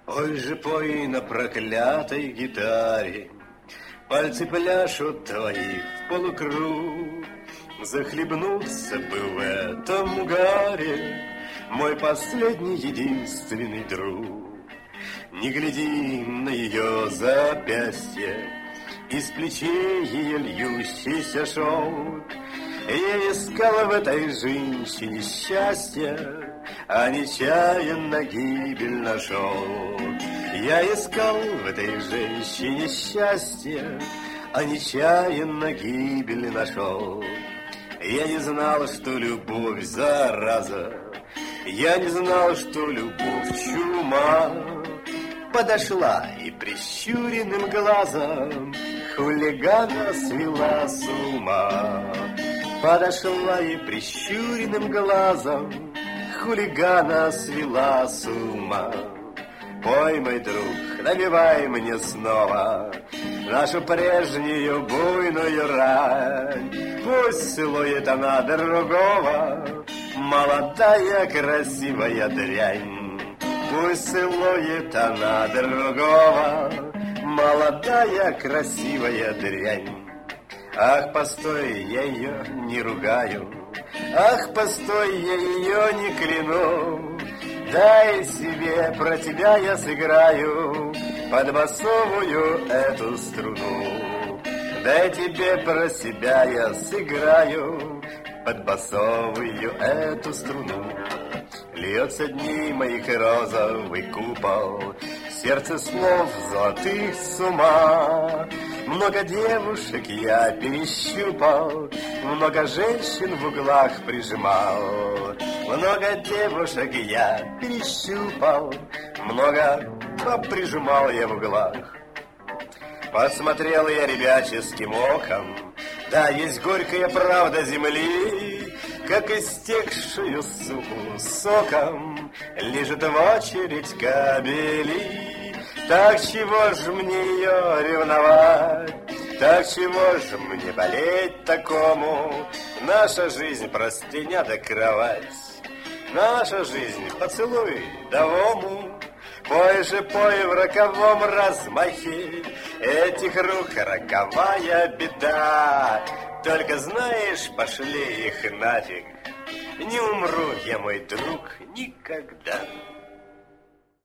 Ой же пой на проклятой гитаре, пальцы пляшут твои в полукруг. Захлебнуться бы в этом угаре мой последний единственный друг. Не гляди на ее запястье, из плечей ее льющийся шелк. Я искал в этой женщине счастья, а нечаянно гибель нашел. Я искал в этой женщине счастья, а нечаянно гибель нашел. Я не знал, что любовь зараза, я не знал, что любовь чума. Подошла и прищуренным глазом хулигана свела с ума. Подошла и прищуренным глазом хулигана свела с ума. Пой, мой друг, напевай мне снова нашу прежнюю буйную рань. Пусть целует она другого, молодая красивая дрянь. Пусть целует она другого, молодая красивая дрянь. Ах, постой, я ее не ругаю, ах, постой, я ее не кляну. Дай себе, про тебя я сыграю под басовую эту струну. Дай тебе, про себя я сыграю под басовую эту струну. Льется дней моих розовый купол, сердце слов золотых с ума. Много девушек я перещупал, много женщин в углах прижимал. Много девушек я перещупал, много поприжимал я в углах. Посмотрел я ребяческим оком, да, есть горькая правда земли, как истекшую суку соком лежит в очередь кабели. Так чего ж мне ее ревновать, так чего ж мне болеть такому? Наша жизнь простыня да кровать, наша жизнь поцелуй да вому. Пой же, пой в роковом размахе этих рук роковая беда. Только знаешь, пошли их нафиг, не умру я, мой друг, никогда.